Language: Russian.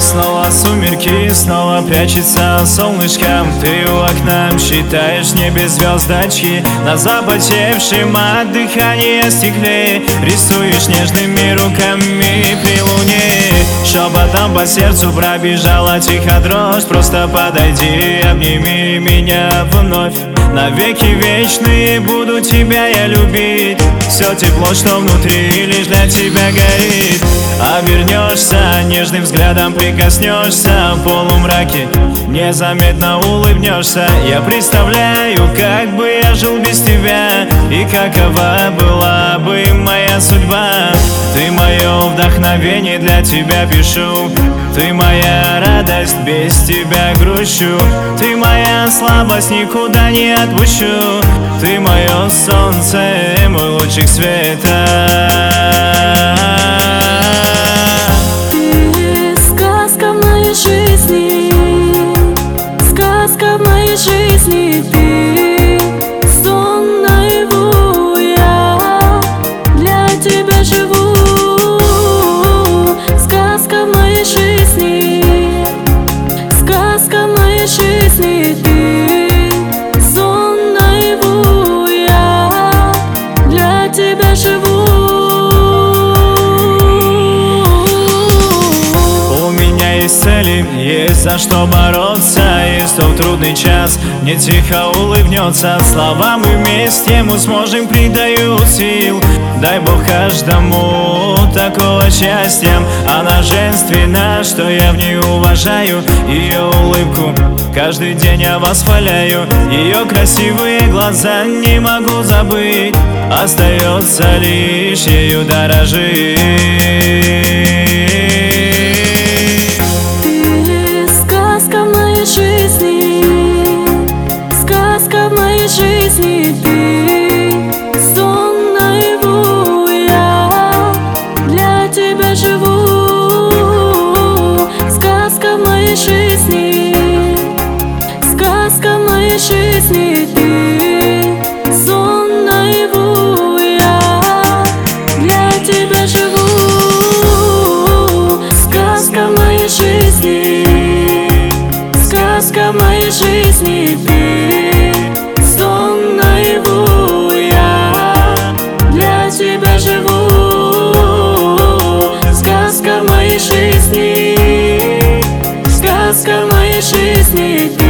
Снова сумерки, снова прячется солнышком. Ты у окна считаешь в небе звездочки. На запотевшем от дыхания стекле рисуешь нежными руками при луне. Шепотом по сердцу пробежала тихо дрожь. Просто подойди, обними меня вновь. Навеки вечные буду тебя я любить. Все тепло, что внутри, лишь для тебя горит. Обернешься, нежным взглядом прикоснешься. В полумраке незаметно улыбнешься. Я представляю, как бы я жил без тебя, и какова была бы моя судьба. Ты мое вдохновение, для тебя пишу. Ты моя радость, без тебя грущу. Ты моя слабость, никуда не отпущу. Ты мое солнце, мой лучик света. Ты сказка в моей жизни, сказка в моей жизни. Ты сон наяву, я для тебя живу. Сказка в моей жизни, сказка в моей жизни. Ты сон наяву, я для тебя живу. Цели, есть за что бороться. И что в трудный час мне тихо улыбнется. Слова мы вместе, мы сможем, придают сил. Дай Бог каждому такого счастья. Она женственна, что я в ней уважаю. Ее улыбку каждый день я восхваляю. Ее красивые глаза не могу забыть. Остается лишь ею дорожить. Сказка в моей жизни, ты сон наяву, я для тебя живу. Сказка в моей жизни, сказка в моей жизни. Ты сон наяву, я для тебя живу. Сказка в моей жизни, сказка в моей жизни. Ты сон наяву, я для тебя живу. Сказка в моей жизни, сказка в моей жизни.